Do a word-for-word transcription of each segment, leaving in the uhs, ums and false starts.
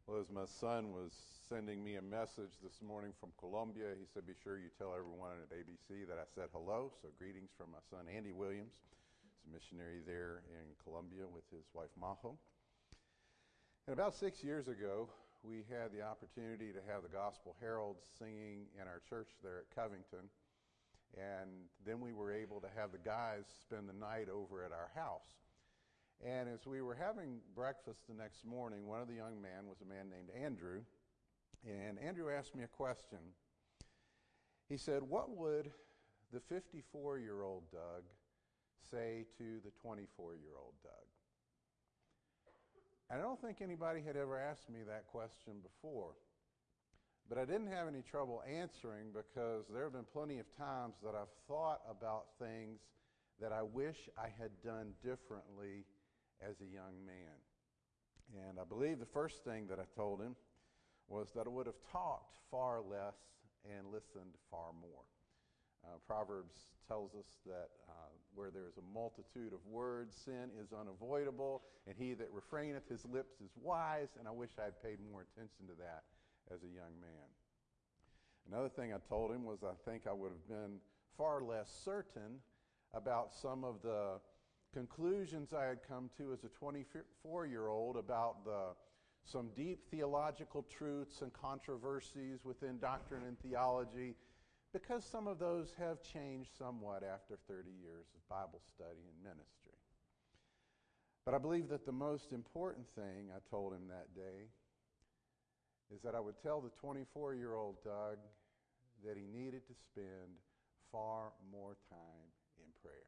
Well, as my son was sending me a message this morning from Colombia, he said, be sure you tell everyone at A B C that I said hello. So greetings from my son, Andy Williams. He's a missionary there in Colombia with his wife, Majo. And about six years ago, we had the opportunity to have the Gospel Heralds singing in our church there at Covington. And then we were able to have the guys spend the night over at our house. And as we were having breakfast the next morning, one of the young men was a man named Andrew. And Andrew asked me a question. He said, what would the fifty-four-year-old Doug say to the twenty-four-year-old Doug? And I don't think anybody had ever asked me that question before. But I didn't have any trouble answering because there have been plenty of times that I've thought about things that I wish I had done differently as a young man. And I believe the first thing that I told him was that I would have talked far less and listened far more. Uh, Proverbs tells us that uh, where there is a multitude of words, sin is unavoidable, and he that refraineth his lips is wise, and I wish I had paid more attention to that as a young man. Another thing I told him was I think I would have been far less certain about some of the conclusions I had come to as a twenty-four-year-old about the some deep theological truths and controversies within doctrine and theology, because some of those have changed somewhat after thirty years of Bible study and ministry. But I believe that the most important thing I told him that day is that I would tell the twenty-four-year-old Doug that he needed to spend far more time in prayer.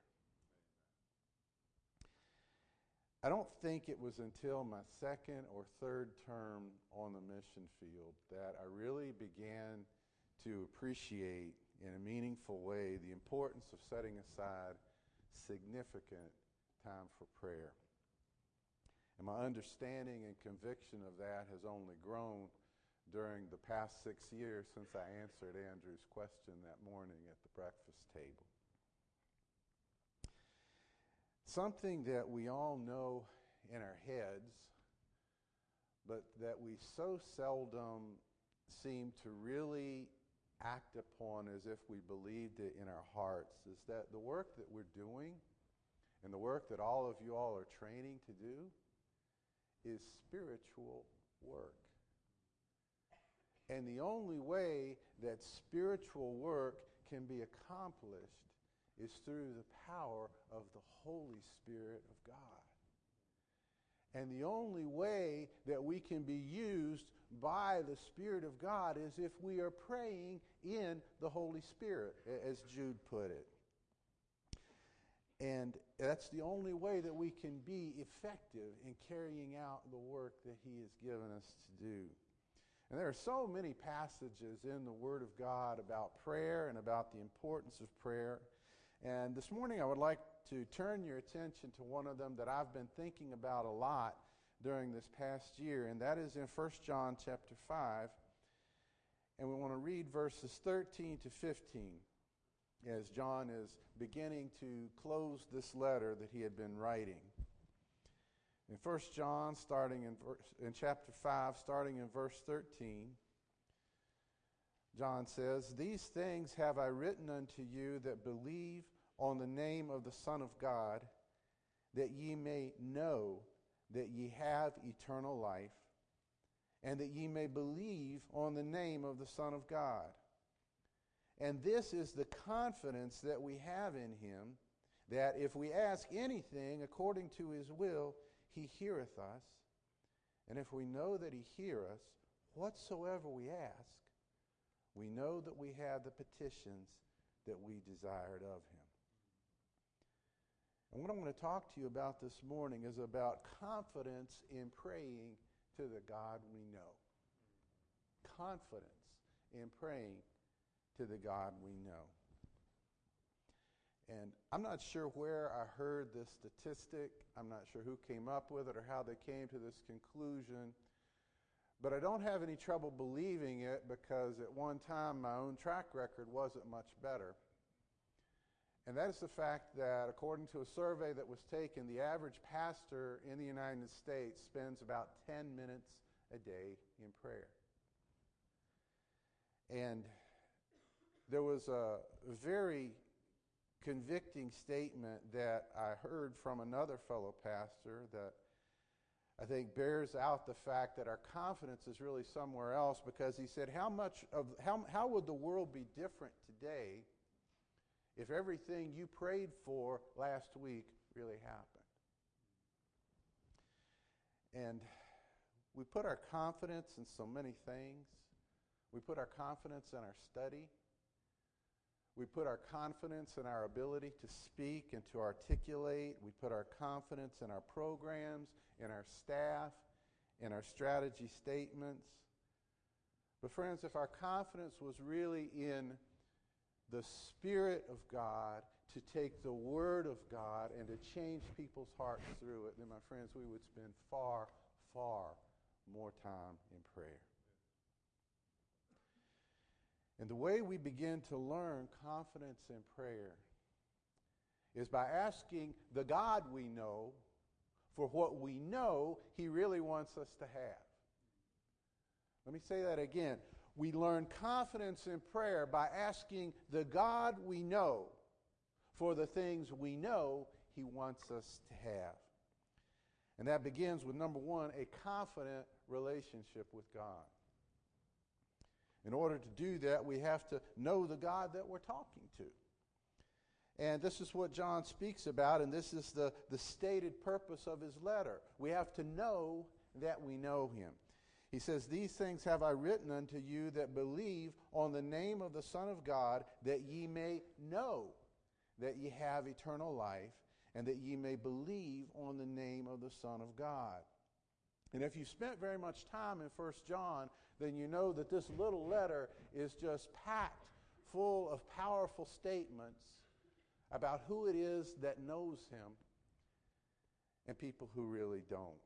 I don't think it was until my second or third term on the mission field that I really began to appreciate in a meaningful way the importance of setting aside significant time for prayer. And my understanding and conviction of that has only grown during the past six years since I answered Andrew's question that morning at the breakfast table. Something that we all know in our heads, but that we so seldom seem to really act upon as if we believed it in our hearts, is that the work that we're doing and the work that all of you all are training to do is spiritual work. And the only way that spiritual work can be accomplished is through the power of the Holy Spirit of God. And the only way that we can be used by the Spirit of God is if we are praying in the Holy Spirit, as Jude put it. And that's the only way that we can be effective in carrying out the work that He has given us to do. And there are so many passages in the Word of God about prayer and about the importance of prayer. And this morning I would like to turn your attention to one of them that I've been thinking about a lot during this past year, and that is in First John chapter five. And we want to read verses thirteen to fifteen as John is beginning to close this letter that he had been writing. In First John, starting in, verse, in chapter five, starting in verse thirteen, John says, "These things have I written unto you that believe on the name of the Son of God, that ye may know that ye have eternal life, and that ye may believe on the name of the Son of God. And this is the confidence that we have in Him, that if we ask anything according to His will, He heareth us. And if we know that He heareth us, whatsoever we ask, we know that we have the petitions that we desired of Him." And what I'm going to talk to you about this morning is about confidence in praying to the God we know. Confidence in praying to the God we know. And I'm not sure where I heard this statistic. I'm not sure who came up with it or how they came to this conclusion. But I don't have any trouble believing it because at one time my own track record wasn't much better. And that is the fact that according to a survey that was taken, the average pastor in the United States spends about ten minutes a day in prayer. And there was a very convicting statement that I heard from another fellow pastor that I think bears out the fact that our confidence is really somewhere else, because he said, how much of how how would the world be different today if everything you prayed for last week really happened? And we put our confidence in so many things. We put our confidence in our study. We put our confidence in our ability to speak and to articulate. We put our confidence in our programs, in our staff, in our strategy statements. But friends, if our confidence was really in the Spirit of God to take the Word of God and to change people's hearts through it, then, my friends, we would spend far, far more time in prayer. And the way we begin to learn confidence in prayer is by asking the God we know for what we know He really wants us to have. Let me say that again. We learn confidence in prayer by asking the God we know for the things we know He wants us to have. And that begins with, number one, a confident relationship with God. In order to do that, we have to know the God that we're talking to. And this is what John speaks about, and this is the, the stated purpose of his letter. We have to know that we know Him. He says, "These things have I written unto you that believe on the name of the Son of God, that ye may know that ye have eternal life, and that ye may believe on the name of the Son of God." And if you spent very much time in First John, then you know that this little letter is just packed full of powerful statements about who it is that knows Him and people who really don't.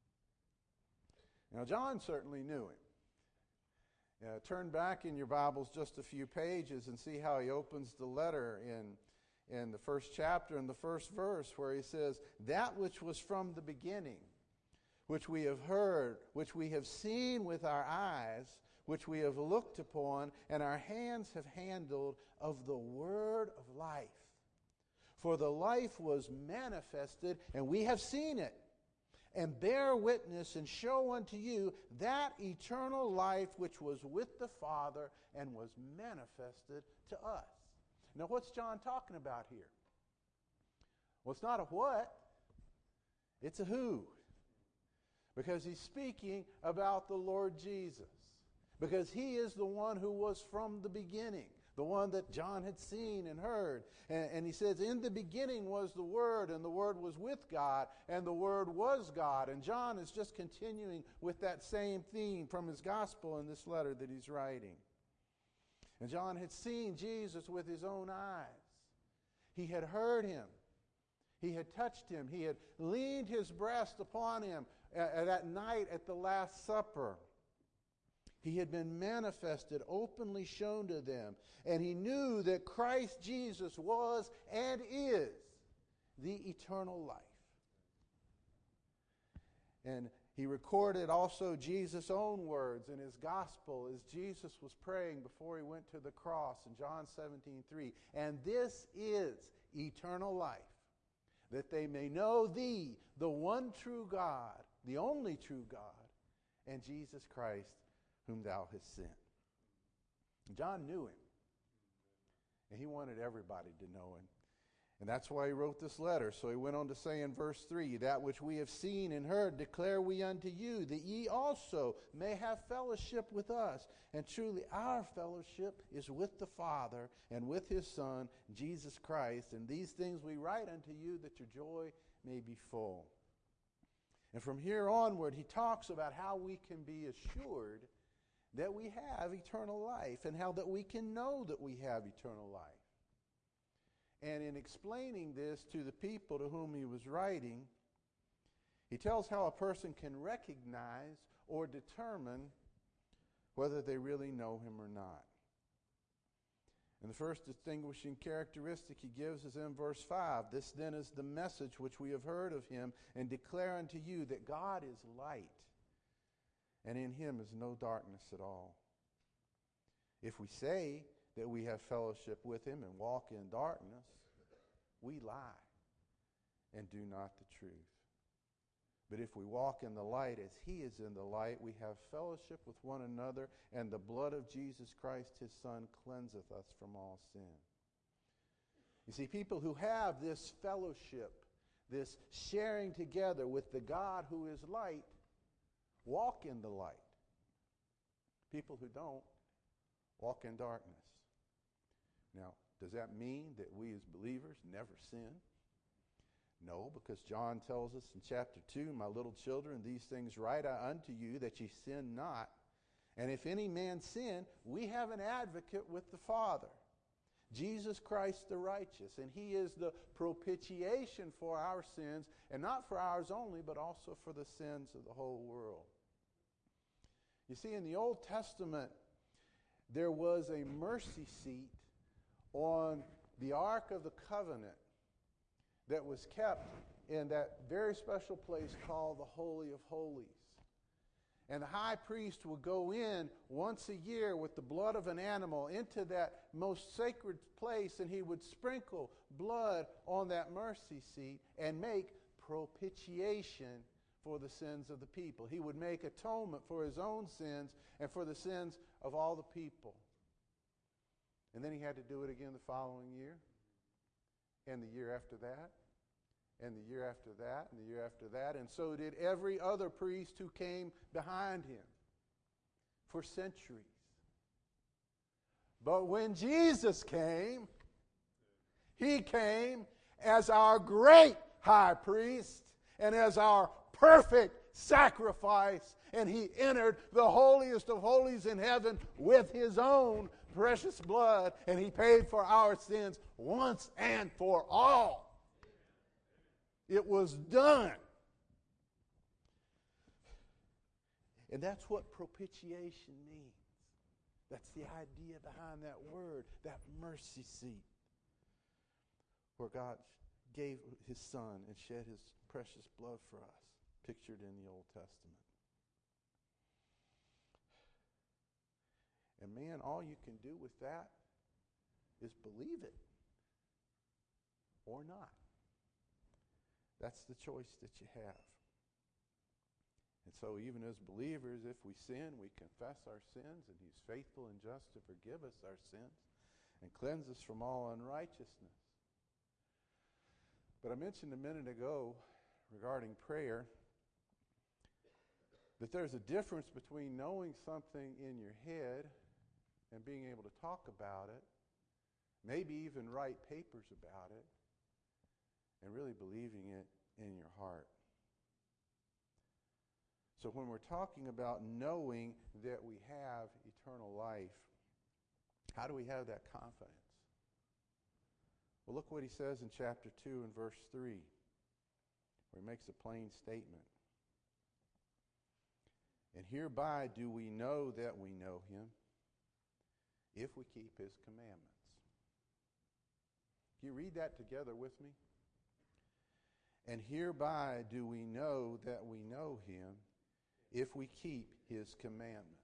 Now, John certainly knew Him. Uh, turn back in your Bibles just a few pages and see how he opens the letter in, in the first chapter and the first verse, where he says, "That which was from the beginning, which we have heard, which we have seen with our eyes, which we have looked upon, and our hands have handled, of the word of life. For the life was manifested, and we have seen it, and bear witness and show unto you that eternal life which was with the Father and was manifested to us." Now, what's John talking about here? Well, it's not a what, it's a who. Because he's speaking about the Lord Jesus. Because He is the one who was from the beginning, the one that John had seen and heard. And, and he says, "In the beginning was the Word, and the Word was with God, and the Word was God." And John is just continuing with that same theme from his gospel in this letter that he's writing. And John had seen Jesus with his own eyes. He had heard Him. He had touched Him. He had leaned his breast upon Him uh, that night at the Last Supper. He had been manifested, openly shown to them. And he knew that Christ Jesus was and is the eternal life. And he recorded also Jesus' own words in his gospel as Jesus was praying before he went to the cross in John seventeen three. "And this is eternal life, that they may know Thee, the one true God, the only true God, and Jesus Christ, whom Thou hast sent." John knew Him, and he wanted everybody to know Him. And that's why he wrote this letter. So he went on to say in verse three, "That which we have seen and heard declare we unto you, that ye also may have fellowship with us. And truly our fellowship is with the Father and with His Son, Jesus Christ. And these things we write unto you, that your joy may be full." And from here onward, he talks about how we can be assured that we have eternal life, and how that we can know that we have eternal life. And in explaining this to the people to whom he was writing, he tells how a person can recognize or determine whether they really know Him or not. And the first distinguishing characteristic he gives is in verse five. "This then is the message which we have heard of Him, and declare unto you, that God is light, and in him is no darkness at all. If we say that we have fellowship with him and walk in darkness, we lie and do not the truth. But if we walk in the light as he is in the light, we have fellowship with one another, and the blood of Jesus Christ, his Son, cleanseth us from all sin. You see, people who have this fellowship, this sharing together with the God who is light, walk in the light. People who don't walk in darkness. Now, does that mean that we as believers never sin? No, because John tells us in chapter two, my little children, these things write I unto you, that ye sin not. And if any man sin, we have an advocate with the Father, Jesus Christ the righteous. And he is the propitiation for our sins, and not for ours only, but also for the sins of the whole world. You see, in the Old Testament, there was a mercy seat on the Ark of the Covenant that was kept in that very special place called the Holy of Holies. And the high priest would go in once a year with the blood of an animal into that most sacred place, and he would sprinkle blood on that mercy seat and make propitiation for the sins of the people. He would make atonement for his own sins and for the sins of all the people. And then he had to do it again the following year, and the year after that, and the year after that, and the year after that. And so did every other priest who came behind him for centuries. But when Jesus came, he came as our great high priest and as our perfect sacrifice. And he entered the holiest of holies in heaven with his own precious blood, and he paid for our sins once and for all. It was done. And that's what propitiation means. That's the idea behind that word, that mercy seat, where God gave his Son and shed his precious blood for us, pictured in the Old Testament. And man, all you can do with that is believe it or not. That's the choice that you have. And so even as believers, if we sin, we confess our sins, and he's faithful and just to forgive us our sins and cleanse us from all unrighteousness. But I mentioned a minute ago regarding prayer that there's a difference between knowing something in your head and being able to talk about it, maybe even write papers about it, and really believing it in your heart. So when we're talking about knowing that we have eternal life, how do we have that confidence? Well, look what he says in chapter two and verse three, where he makes a plain statement. And hereby do we know that we know him, if we keep his commandments. Can you read that together with me? And hereby do we know that we know him, if we keep his commandments.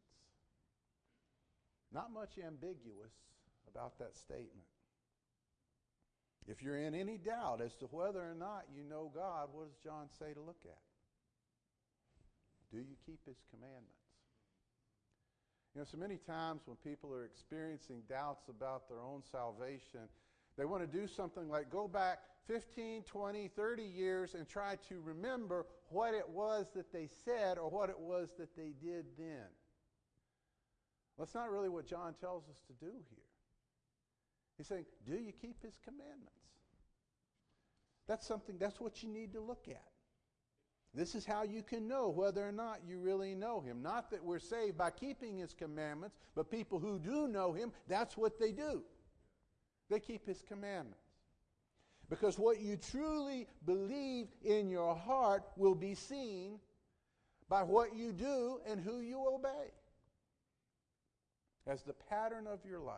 Not much ambiguous about that statement. If you're in any doubt as to whether or not you know God, what does John say to look at? Do you keep his commandments? You know, so many times when people are experiencing doubts about their own salvation, they want to do something like go back fifteen, twenty, thirty years and try to remember what it was that they said or what it was that they did then. Well, that's not really what John tells us to do here. He's saying, do you keep his commandments? That's something, that's what you need to look at. This is how you can know whether or not you really know him. Not that we're saved by keeping his commandments, but people who do know him, that's what they do. They keep his commandments. Because what you truly believe in your heart will be seen by what you do and who you obey. As the pattern of your life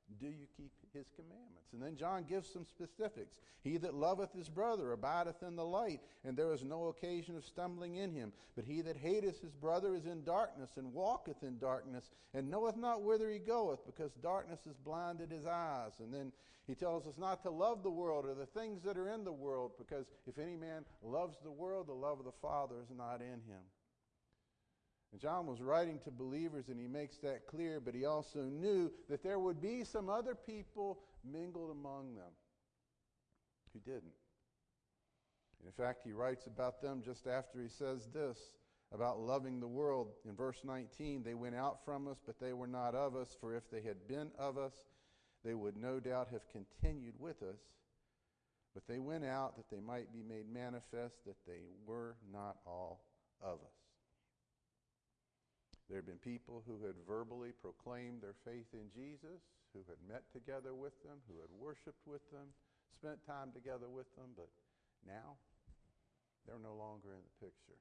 Do you keep his commandments? And then John gives some specifics. He that loveth his brother abideth in the light, and there is no occasion of stumbling in him. But he that hateth his brother is in darkness, and walketh in darkness, and knoweth not whither he goeth, because darkness has blinded his eyes. And then he tells us not to love the world or the things that are in the world, because if any man loves the world, the love of the Father is not in him. And John was writing to believers, and he makes that clear, but he also knew that there would be some other people mingled among them who didn't. And in fact, he writes about them just after he says this about loving the world. In verse nineteen, they went out from us, but they were not of us, for if they had been of us, they would no doubt have continued with us. But they went out that they might be made manifest that they were not all of us. There had been people who had verbally proclaimed their faith in Jesus, who had met together with them, who had worshiped with them, spent time together with them, but now they're no longer in the picture.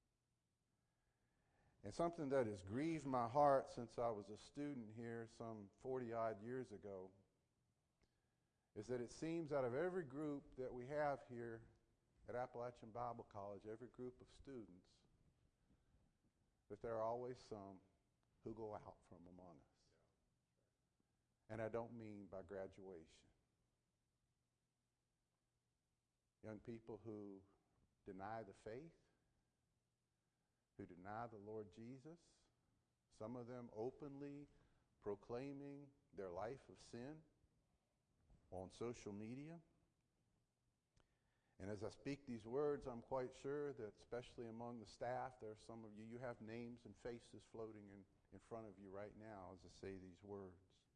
And something that has grieved my heart since I was a student here some forty-odd years ago is that it seems out of every group that we have here at Appalachian Bible College, every group of students, that there are always some who go out from among us. And I don't mean by graduation. Young people who deny the faith, who deny the Lord Jesus, some of them openly proclaiming their life of sin on social media. And as I speak these words, I'm quite sure that especially among the staff, there are some of you, you have names and faces floating in, in front of you right now as I say these words.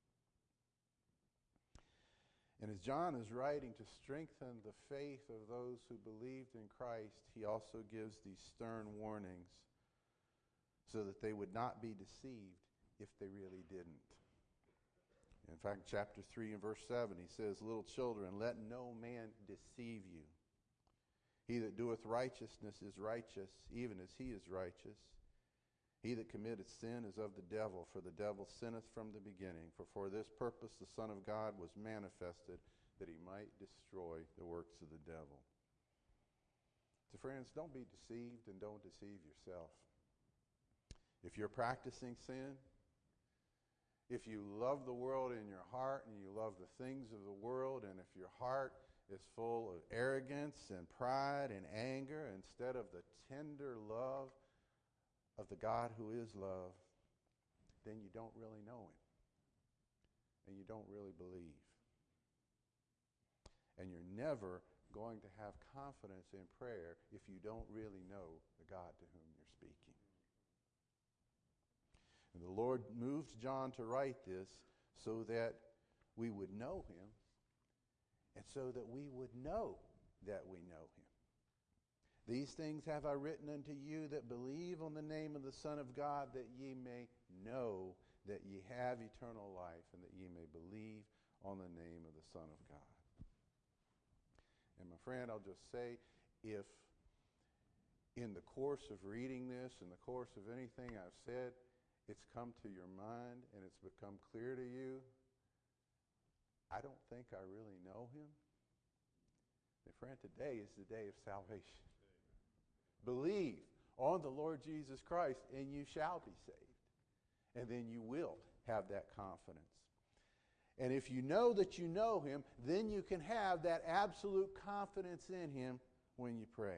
And as John is writing to strengthen the faith of those who believed in Christ, he also gives these stern warnings so that they would not be deceived if they really didn't. In fact, chapter three and verse seven, he says, "Little children, let no man deceive you. He that doeth righteousness is righteous, even as he is righteous. He that committeth sin is of the devil, for the devil sinneth from the beginning. For for this purpose the Son of God was manifested, that he might destroy the works of the devil." So friends, don't be deceived and don't deceive yourself. If you're practicing sin, if you love the world in your heart and you love the things of the world, and if your heart is full of arrogance and pride and anger instead of the tender love of the God who is love, then you don't really know him. And you don't really believe. And you're never going to have confidence in prayer if you don't really know the God to whom you're speaking. And the Lord moved John to write this so that we would know him, and so that we would know that we know him. "These things have I written unto you that believe on the name of the Son of God, that ye may know that ye have eternal life, and that ye may believe on the name of the Son of God." And my friend, I'll just say, if in the course of reading this, in the course of anything I've said, it's come to your mind and it's become clear to you, I don't think I really know him, then friend, today is the day of salvation. Believe on the Lord Jesus Christ and you shall be saved. And then you will have that confidence. And if you know that you know him, then you can have that absolute confidence in him when you pray.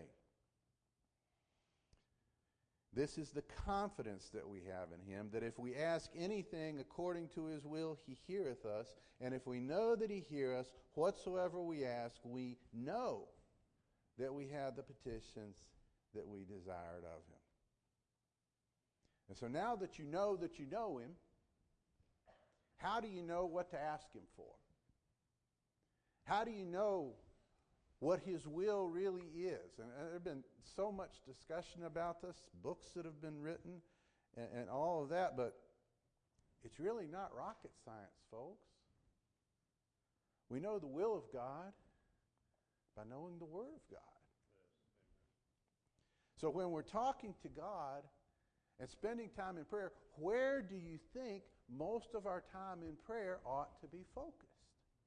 This is the confidence that we have in him, that if we ask anything according to his will, he heareth us. And if we know that he heareth us, whatsoever we ask, we know that we have the petitions that we desired of him. And so now that you know that you know him, how do you know what to ask him for? How do you know what his will really is? And there have been so much discussion about this, books that have been written, and, and all of that, but it's really not rocket science, folks. We know the will of God by knowing the Word of God. So when we're talking to God and spending time in prayer, where do you think most of our time in prayer ought to be focused?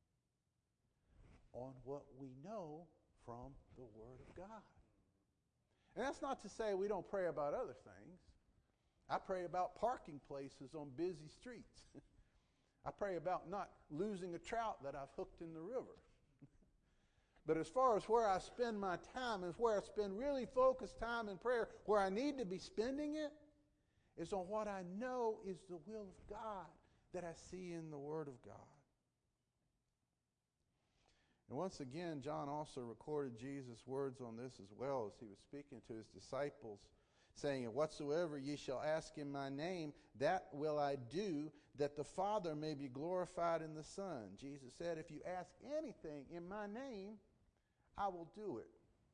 On what we know from the Word of God. And that's not to say we don't pray about other things. I pray about parking places on busy streets. I pray about not losing a trout that I've hooked in the river. But as far as where I spend my time, and where I spend really focused time in prayer, where I need to be spending it, is on what I know is the will of God that I see in the Word of God. And once again, John also recorded Jesus' words on this as well as he was speaking to his disciples, saying, "And whatsoever ye shall ask in my name, that will I do, that the Father may be glorified in the Son." Jesus said, if you ask anything in my name, I will do it.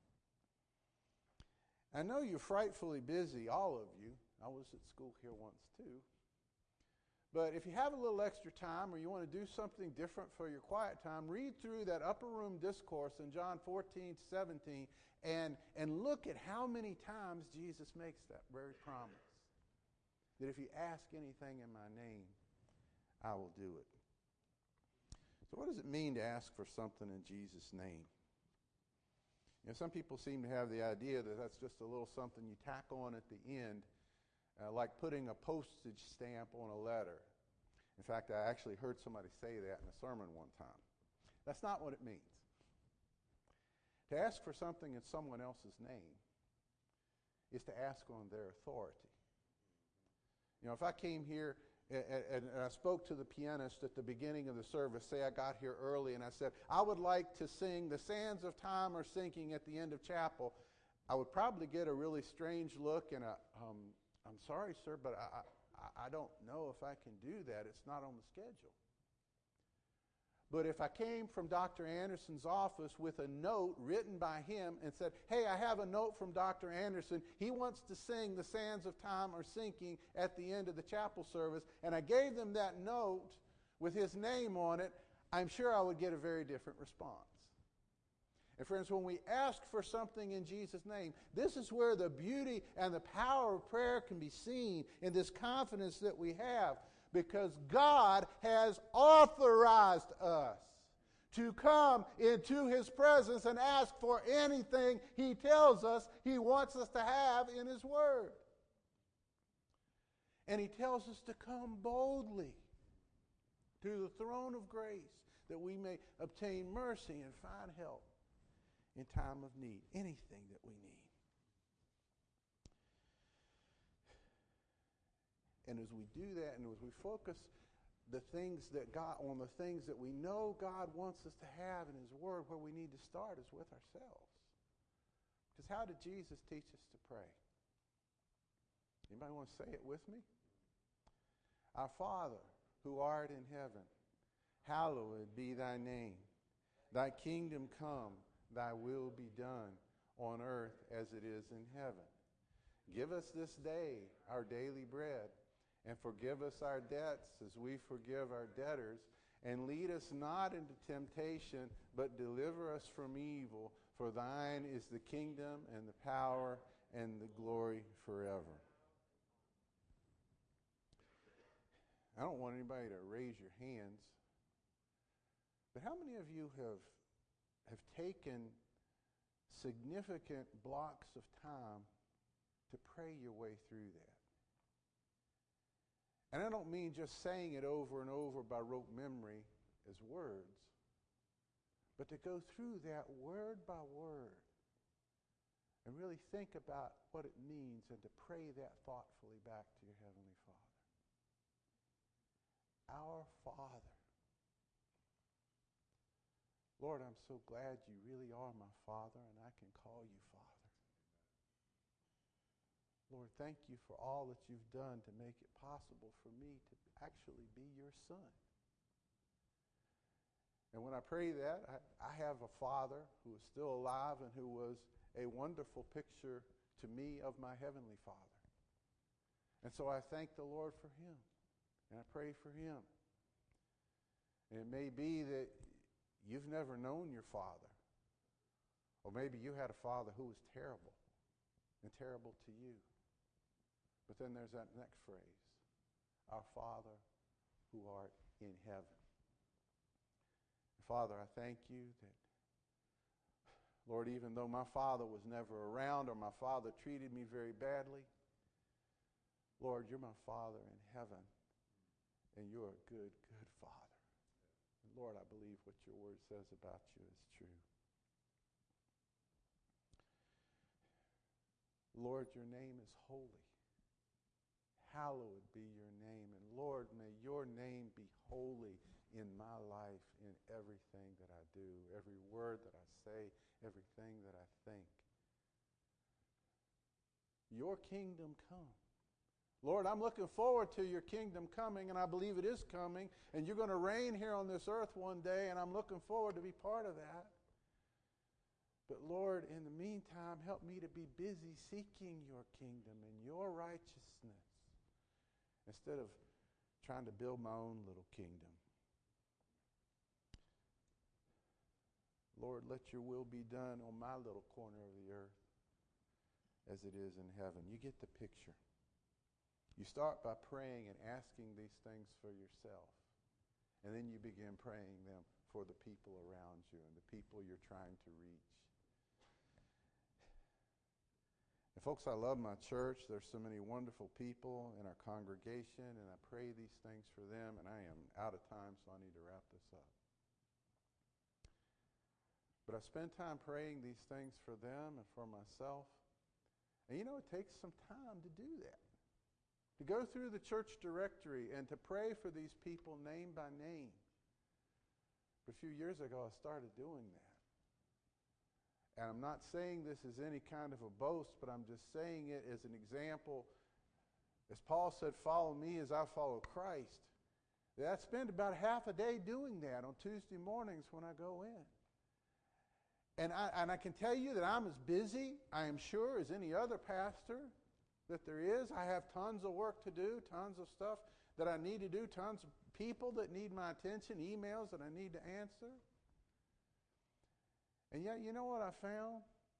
I know you're frightfully busy, all of you. I was at school here once too. But if you have a little extra time or you want to do something different for your quiet time, read through that upper room discourse in John fourteen, seventeen and, and look at how many times Jesus makes that very promise. That if you ask anything in my name, I will do it. So what does it mean to ask for something in Jesus' name? You know, some people seem to have the idea that that's just a little something you tack on at the end, Uh, like putting a postage stamp on a letter. In fact, I actually heard somebody say that in a sermon one time. That's not what it means. To ask for something in someone else's name is to ask on their authority. You know, if I came here and I spoke to the pianist at the beginning of the service, say I got here early and I said, I would like to sing "The Sands of Time Are Sinking" at the end of chapel, I would probably get a really strange look and a, um, I'm sorry, sir, but I, I, I don't know if I can do that. It's not on the schedule. But if I came from Doctor Anderson's office with a note written by him and said, hey, I have a note from Doctor Anderson. He wants to sing "The Sands of Time Are Sinking" at the end of the chapel service, and I gave them that note with his name on it, I'm sure I would get a very different response. And friends, when we ask for something in Jesus' name, this is where the beauty and the power of prayer can be seen in this confidence that we have, because God has authorized us to come into His presence and ask for anything He tells us He wants us to have in His Word. And He tells us to come boldly to the throne of grace that we may obtain mercy and find help in time of need, anything that we need. And as we do that, and as we focus the things that God on the things that we know God wants us to have in His Word, where we need to start is with ourselves. Because how did Jesus teach us to pray? Anybody want to say it with me? Our Father, who art in heaven, hallowed be thy name. Thy kingdom come. Thy will be done on earth as it is in heaven. Give us this day our daily bread, and forgive us our debts as we forgive our debtors. And lead us not into temptation, but deliver us from evil. For thine is the kingdom and the power and the glory forever. I don't want anybody to raise your hands, but how many of you have have taken significant blocks of time to pray your way through that? And I don't mean just saying it over and over by rote memory as words, but to go through that word by word and really think about what it means and to pray that thoughtfully back to your Heavenly Father. Our Father. Lord, I'm so glad you really are my Father, and I can call you Father. Lord, thank you for all that you've done to make it possible for me to actually be your son. And when I pray that, I, I have a Father who is still alive and who was a wonderful picture to me of my Heavenly Father. And so I thank the Lord for him, and I pray for him. And it may be that you've never known your father. Or maybe you had a father who was terrible and terrible to you. But then there's that next phrase, our Father who art in heaven. Father, I thank you that, Lord, even though my father was never around or my father treated me very badly, Lord, you're my Father in heaven, and you're a good, good Father. And Lord, I believe what your word says about you is true. Lord, your name is holy. Hallowed be your name. And Lord, may your name be holy in my life, in everything that I do, every word that I say, everything that I think. Your kingdom come. Lord, I'm looking forward to your kingdom coming, and I believe it is coming, and you're going to reign here on this earth one day, and I'm looking forward to be part of that. But Lord, in the meantime, help me to be busy seeking your kingdom and your righteousness instead of trying to build my own little kingdom. Lord, let your will be done on my little corner of the earth as it is in heaven. You get the picture. You start by praying and asking these things for yourself. And then you begin praying them for the people around you and the people you're trying to reach. And folks, I love my church. There's so many wonderful people in our congregation, and I pray these things for them. And I am out of time, so I need to wrap this up. But I spend time praying these things for them and for myself. And you know, it takes some time to do that. To go through the church directory and to pray for these people name by name. But a few years ago, I started doing that. And I'm not saying this as any kind of a boast, but I'm just saying it as an example. As Paul said, follow me as I follow Christ. I spend about half a day doing that on Tuesday mornings when I go in. And I, and I can tell you that I'm as busy, I am sure, as any other pastor that there is. I have tons of work to do, tons of stuff that I need to do, tons of people that need my attention, emails that I need to answer. And yet, you know what I found?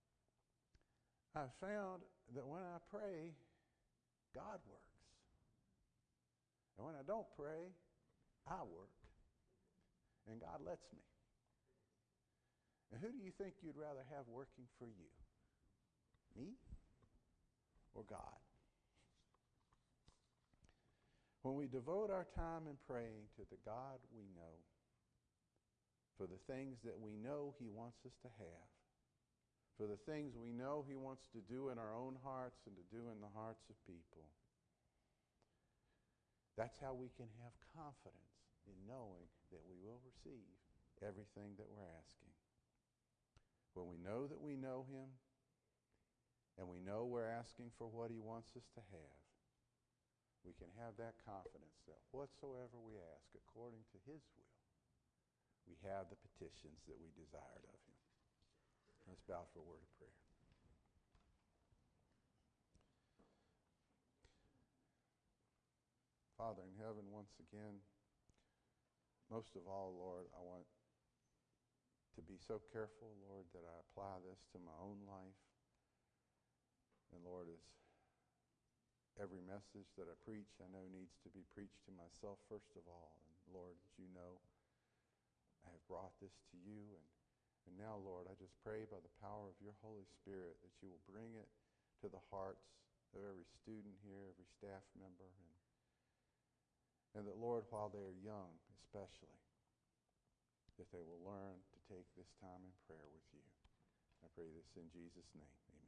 I found that when I pray, God works. And when I don't pray, I work. And God lets me. And who do you think you'd rather have working for you? Me or God? When we devote our time in praying to the God we know, for the things that we know he wants us to have, for the things we know he wants to do in our own hearts and to do in the hearts of people, that's how we can have confidence in knowing that we will receive everything that we're asking. When we know that we know him, and we know we're asking for what he wants us to have, we can have that confidence that whatsoever we ask according to his will, we have the petitions that we desired of him. Let's bow for a word of prayer. Father in heaven, once again, most of all, Lord, I want to be so careful, Lord, that I apply this to my own life. And Lord, as every message that I preach, I know needs to be preached to myself first of all. And Lord, as you know, I have brought this to you. And, and now, Lord, I just pray by the power of your Holy Spirit that you will bring it to the hearts of every student here, every staff member. And, and that, Lord, while they are young especially, that they will learn to take this time in prayer with you. I pray this in Jesus' name. Amen.